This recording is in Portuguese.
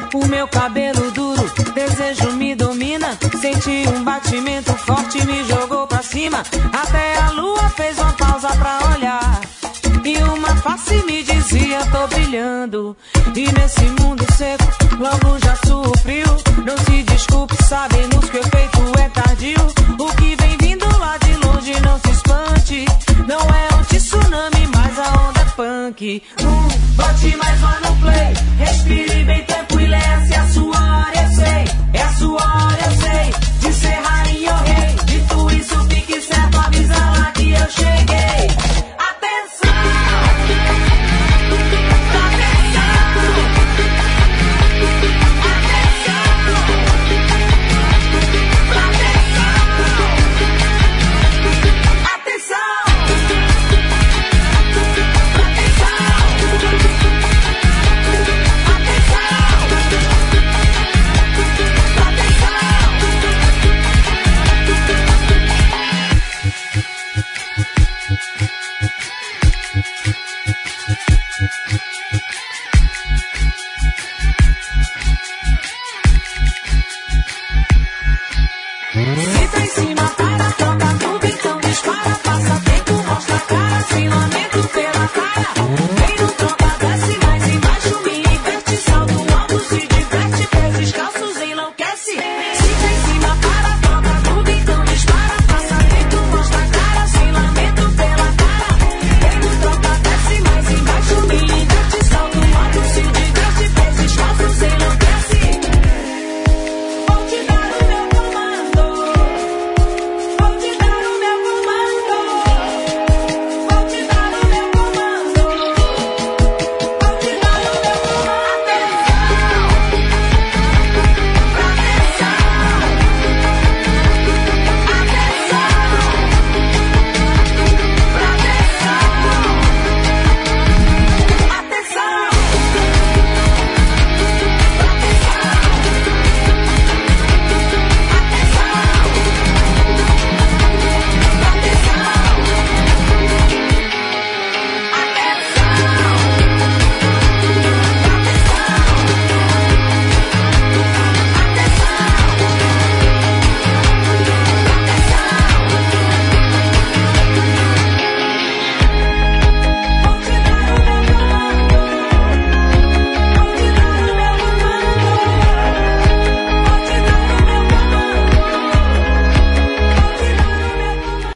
O meu cabelo duro, desejo me domina. Senti um batimento forte, me jogou pra cima. Até a lua fez uma pausa pra olhar. E uma face me dizia, tô brilhando. E nesse mundo seco, logo já sofriu. Não se desculpe, sabemos que o efeito é tardio. O que vem vindo lá de longe não se espante. Não é um tsunami, mas a onda é punk.